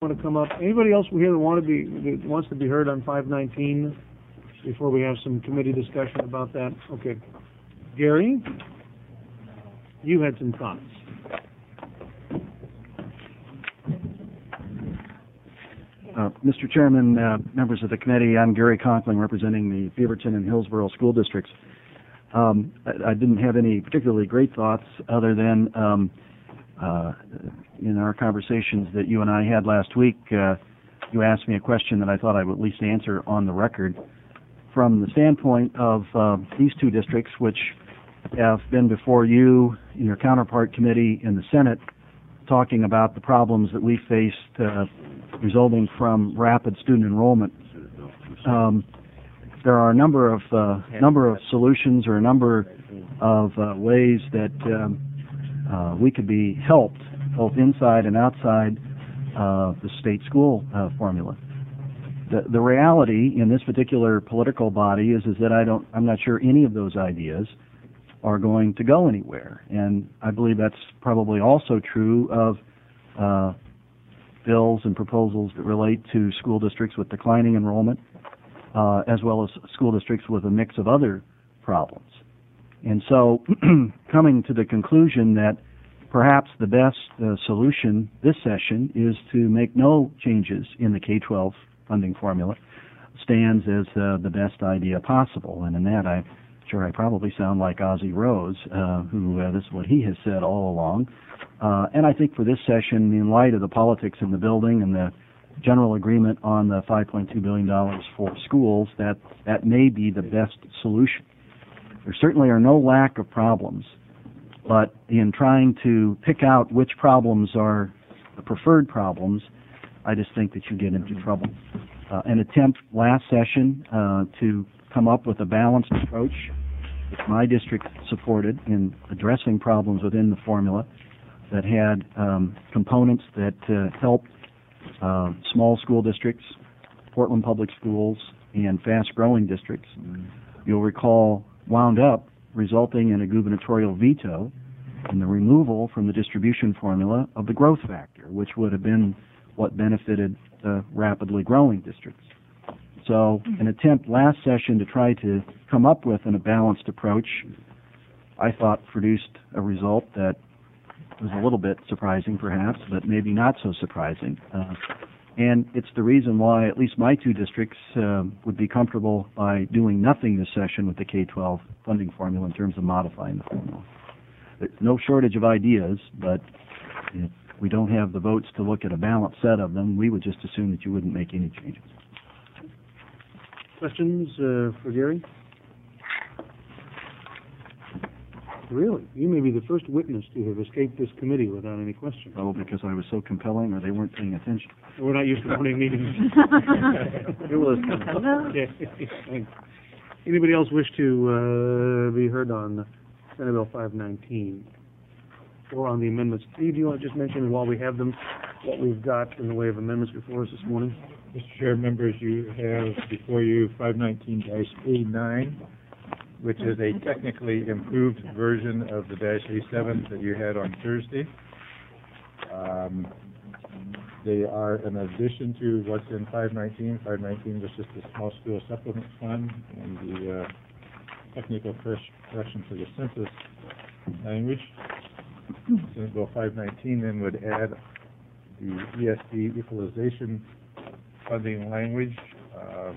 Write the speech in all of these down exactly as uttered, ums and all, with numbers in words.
Want to come up? Anybody else here that want to be that wants to be heard on five nineteen before we have some committee discussion about that? Okay, Gary, you had some thoughts. Uh, Mister Chairman, uh, members of the committee, I'm Gary Conkling, representing the Beaverton and Hillsborough school districts. Um, I, I didn't have any particularly great thoughts other than um, uh, in our conversations that you and I had last week, uh, you asked me a question that I thought I would at least answer on the record. From the standpoint of uh, these two districts, which have been before you in your counterpart committee in the Senate, talking about the problems that we faced uh, resulting from rapid student enrollment. Um, there are a number of uh, number of solutions or a number of uh, ways that um, uh, we could be helped both inside and outside uh, the state school uh, formula. The, the reality in this particular political body is is that I don't I'm not sure any of those ideas are going to go anywhere, and I believe that's probably also true of uh, bills and proposals that relate to school districts with declining enrollment, uh, as well as school districts with a mix of other problems. And so, coming to the conclusion that perhaps the best uh, solution this session is to make no changes in the K twelve funding formula stands as uh, the best idea possible. And in that, I'm sure I probably sound like Ozzie Rose, uh, who uh, this is what he has said all along. Uh, and I think for this session, in light of the politics in the building and the general agreement on the five point two billion dollars for schools, that that may be the best solution. There certainly are no lack of problems, but in trying to pick out which problems are the preferred problems, I just think that you get into trouble. Uh, an attempt last session uh, to come up with a balanced approach, which my district supported in addressing problems within the formula, that had um, components that uh, helped uh, small school districts, Portland Public Schools, and fast-growing districts. Mm-hmm. You'll recall wound up resulting in a gubernatorial veto and the removal from the distribution formula of the growth factor, which would have been what benefited the rapidly growing districts. So an attempt last session to try to come up with a balanced approach, I thought produced a result that was a little bit surprising perhaps, but maybe not so surprising. Uh, and it's the reason why at least my two districts uh, would be comfortable by doing nothing this session with the K twelve funding formula in terms of modifying the formula. There's no shortage of ideas, but if we don't have the votes to look at a balanced set of them, we would just assume that you wouldn't make any changes. Questions uh, for Gary? Really? You may be the first witness to have escaped this committee without any questions. Probably because I was so compelling or they weren't paying attention. We're not used to morning meetings. It was. Okay. Anybody else wish to uh, be heard on Senate Bill five nineteen or on the amendments? Steve, do you want to just mention while we have them what we've got in the way of amendments before us this morning? Mister Chair, members, you have before you five nineteen dash A nine, which is a technically improved version of the dash A seven that you had on Thursday. Um, they are an addition to what's in five nineteen. five nineteen was just a small school supplement fund, and the uh, technical correction for the census language. Senate Bill five nineteen then would add the E S D equalization funding language. Uh,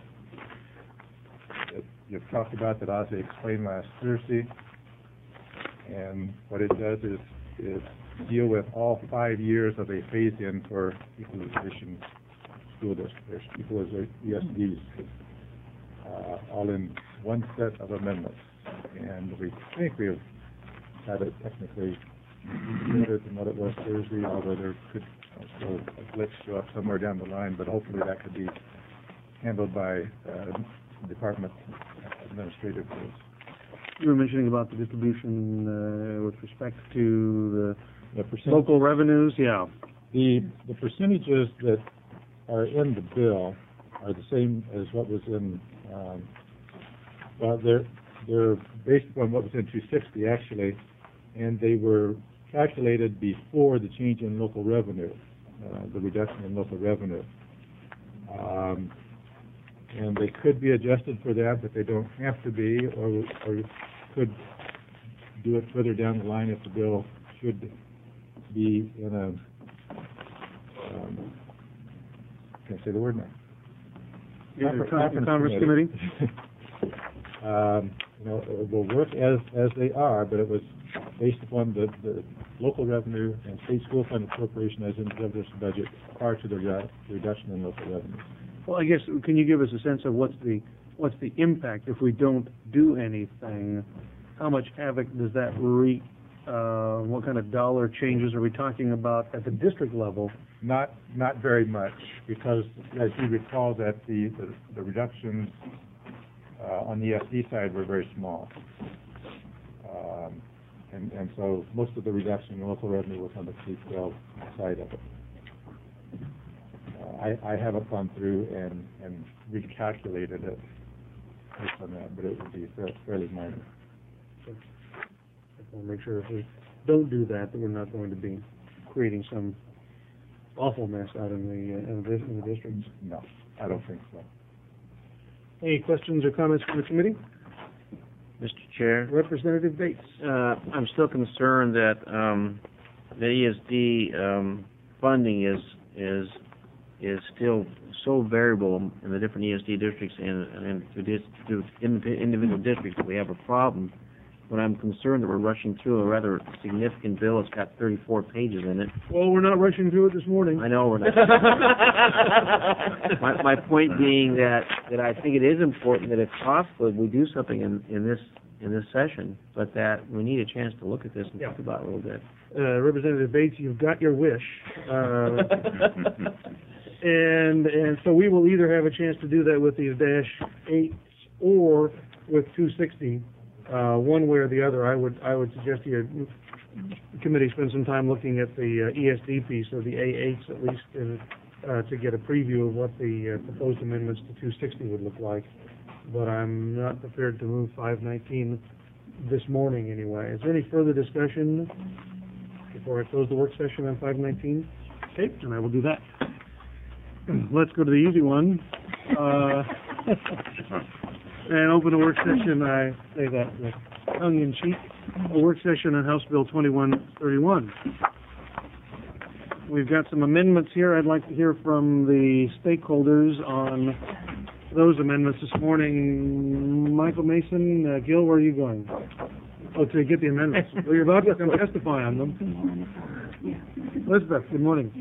that you've talked about, that Ozzie explained last Thursday, and what it does is is deal with all five years of a phase-in for equalization school districts, equalization E S Ds, uh, all in one set of amendments. And we think we've had it technically better than what it was Thursday, although there could still a glitch show up somewhere down the line, but hopefully that could be handled by uh, Department administrative rules. You were mentioning about the distribution uh, with respect to the, the local revenues, yeah. The the percentages that are in the bill are the same as what was in. Um, well, they're they're based upon what was in two sixty actually, and they were calculated before the change in local revenue. uh, the reduction in local revenue. Um, and they could be adjusted for that, but they don't have to be, or, or could do it further down the line if the bill should be in a, um, can't say the word now. Yeah, the Conference- Con- Congress Committee? um, you know, it will work as, as they are, but it was based upon the, the local revenue and state school fund appropriation as in the governor's budget prior to the redu- reduction in local revenue. Well, I guess, can you give us a sense of what's the, what's the impact if we don't do anything? How much havoc does that wreak? Uh, what kind of dollar changes are we talking about at the district level? Not, not very much, because as you recall that the, the, the reductions uh, on the E S D side were very small. Um, and, and so most of the reduction in local revenue was on the K twelve side of it. Uh, I, I haven't gone through and, and recalculated it based on that, but it would be fairly, fairly minor. I want to make sure if we don't do that, that we're not going to be creating some awful mess out in the, uh, in the, in the districts. No, I don't think so. Any questions or comments from the committee? Mister Chair, Representative Bates. uh, I'm still concerned that, um, the E S D, um, funding is, is, is still so variable in the different E S D districts and, and to dis, to indi- individual districts that we have a problem. But I'm concerned that we're rushing through a rather significant bill. It's got thirty-four pages in it. Well, we're not rushing through it this morning. I know we're not. my, my point being that, that I think it is important that if possible, we do something in, in this, in this session, but that we need a chance to look at this and Yeah. think about it a little bit. Uh, Representative Bates, you've got your wish. Uh, and, and so we will either have a chance to do that with these dash eights or with two sixty. Uh, one way or the other. I would, I would suggest your committee spend some time looking at the uh, E S D piece, or the A eights at least, in, uh, to get a preview of what the uh, proposed amendments to two sixty would look like. But I'm not prepared to move five nineteen this morning anyway. Is there any further discussion before I close the work session on five nineteen? Okay, and I will do that. Let's go to the easy one. Uh, and open a work session, I say that with tongue in cheek, a work session on House Bill twenty-one thirty-one. We've got some amendments here. I'd like to hear from the stakeholders on those amendments this morning. Michael Mason, uh, Gil, where are you going? Oh, to get the amendments. Well, you're about to come testify on them. Elizabeth, good morning.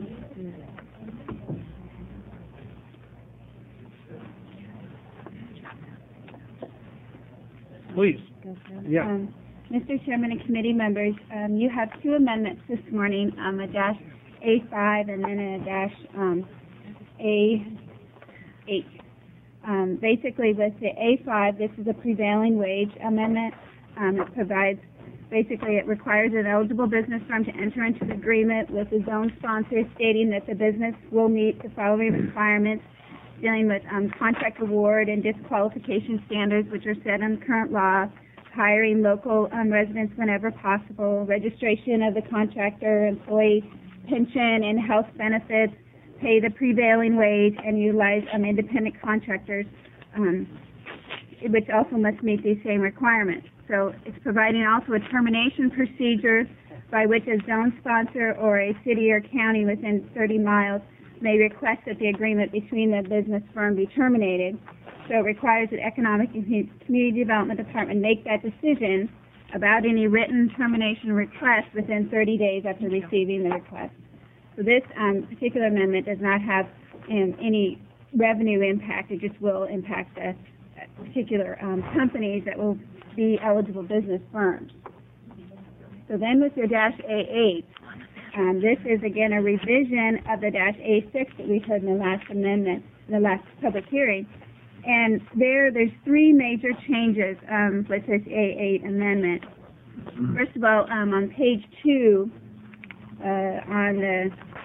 Please. Yeah. Um, Mister Chairman and committee members, um, you have two amendments this morning, um, a dash A five and then a dash um, A eight. Um, basically, with the A five, this is a prevailing wage amendment. Um, it provides, basically, it requires an eligible business firm to enter into an agreement with the zone sponsor stating that the business will meet the following requirements dealing with um, contract award and disqualification standards, which are set in current law, hiring local um, residents whenever possible, registration of the contractor, employee pension and health benefits, pay the prevailing wage, and utilize um, independent contractors, um, which also must meet these same requirements. So it's providing also a termination procedure by which a zone sponsor or a city or county within thirty miles may request that the agreement between the business firm be terminated. So it requires that Economic and Community Development Department make that decision about any written termination request within thirty days after receiving the request. So this um, particular amendment does not have um, any revenue impact. It just will impact the uh, particular um, companies that will be eligible business firms. So then with your dash A eight, Um, this is, again, a revision of the dash A six that we heard in the last amendment, in the last public hearing. And there, there's three major changes um, with this A eight amendment. First of all, um, on page two, uh, on the,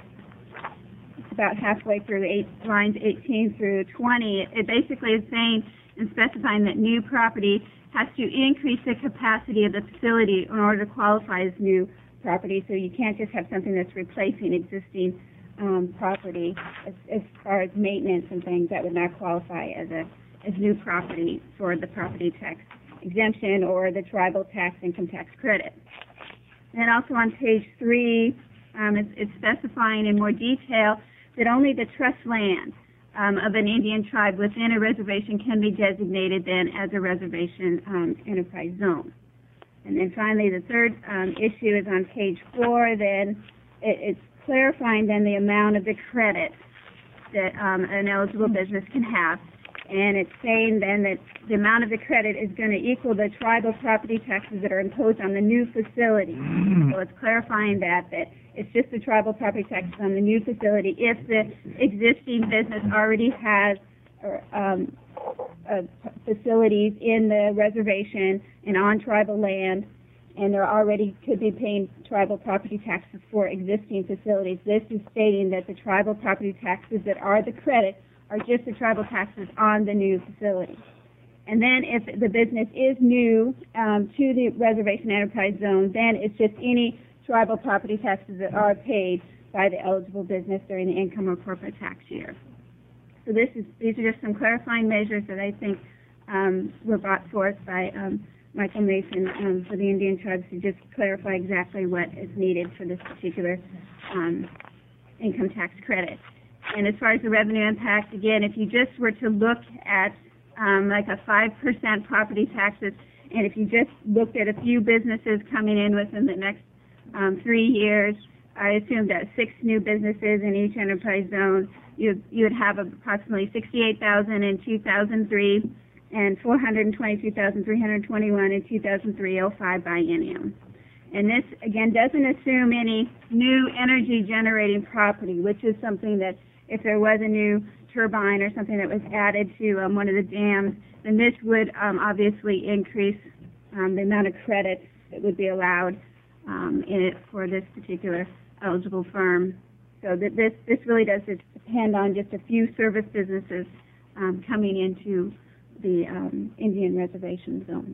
it's about halfway through eight, lines eighteen through twenty, it, it basically is saying and specifying that new property has to increase the capacity of the facility in order to qualify as new property, so you can't just have something that's replacing existing um, property, as, as far as maintenance and things, that would not qualify as a, as new property for the property tax exemption or the tribal tax income tax credit. And then also on page three, um, it's, it's specifying in more detail that only the trust land um, of an Indian tribe within a reservation can be designated then as a reservation um, enterprise zone. And then finally, the third um, issue is on page four. Then it, it's clarifying then the amount of the credit that um, an eligible business can have. And it's saying then that the amount of the credit is going to equal the tribal property taxes that are imposed on the new facility. So it's clarifying that, that it's just the tribal property taxes on the new facility if the existing business already has or, um, uh, facilities in the reservation and on tribal land, and they're already could be paying tribal property taxes for existing facilities. This is stating that the tribal property taxes that are the credit are just the tribal taxes on the new facility. And then if the business is new um, to the reservation enterprise zone, then it's just any tribal property taxes that are paid by the eligible business during the income or corporate tax year. So this is, these are just some clarifying measures that I think um, were brought forth by um, Michael Mason um, for the Indian tribes to just clarify exactly what is needed for this particular um, income tax credit. And as far as the revenue impact, again, if you just were to look at um, like a five percent property taxes, and if you just looked at a few businesses coming in within the next um, three years, I assume that six new businesses in each enterprise zone, you you would have approximately sixty-eight thousand in two thousand three and four hundred twenty-two thousand three hundred twenty-one in two thousand three oh five biennium. And this, again, doesn't assume any new energy generating property, which is something that if there was a new turbine or something that was added to um, one of the dams, then this would um, obviously increase um, the amount of credit that would be allowed um, in it for this particular eligible firm. So that this, this really does depend on just a few service businesses um, coming into the um, Indian reservation zone.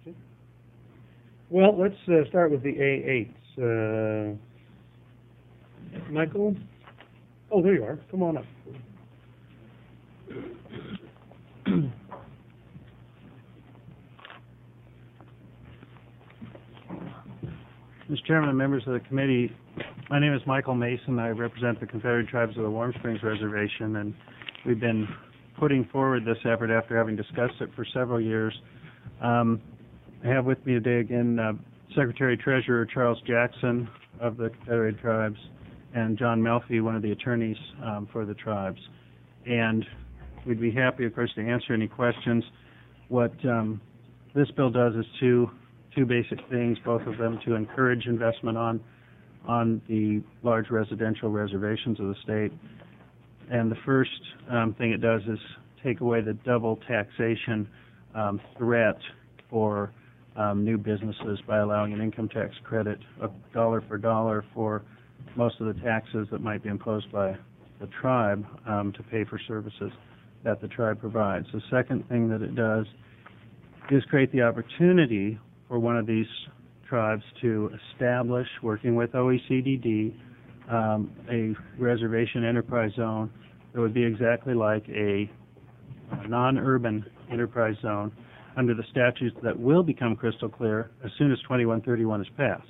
Well, let's uh, start with the A eights. Uh, Michael? Oh, there you are. Come on up. Mister Chairman and members of the committee, my name is Michael Mason. I represent the Confederate Tribes of the Warm Springs Reservation, and we've been putting forward this effort after having discussed it for several years. Um, I have with me today again uh, Secretary Treasurer Charles Jackson of the Confederate Tribes and John Melfi, one of the attorneys um, for the tribes. And we'd be happy, of course, to answer any questions. What um, this bill does is two two basic things, both of them to encourage investment on on the large residential reservations of the state. And the first um, thing it does is take away the double taxation um, threat for um, new businesses by allowing an income tax credit of dollar for dollar for most of the taxes that might be imposed by the tribe um, to pay for services that the tribe provides. The second thing that it does is create the opportunity for one of these tribes to establish, working with O E C D D, um, a reservation enterprise zone that would be exactly like a, a non-urban enterprise zone under the statutes that will become crystal clear as soon as twenty-one thirty-one is passed.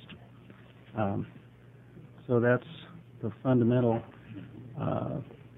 Um, so that's the fundamental. Uh,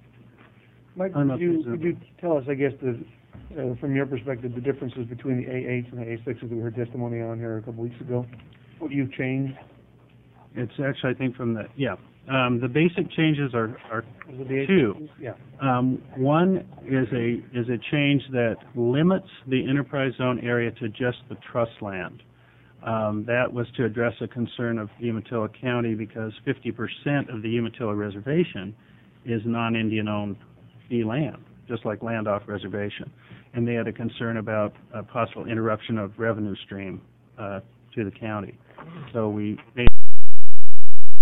Mike, I'm could not you, presuming. could you tell us, I guess, the, uh, from your perspective, the differences between the A eights and the A sixes that we heard testimony on here a couple weeks ago? What you've changed? It's actually, I think, from the, yeah. Um, the basic changes are, are Is it the A two. sixes? Yeah. Um, one is a is a change that limits the enterprise zone area to just the trust land. Um, that was to address a concern of Umatilla County because fifty percent of the Umatilla Reservation is non-Indian owned fee land, just like land off reservation. And they had a concern about a possible interruption of revenue stream uh, to the county. So we made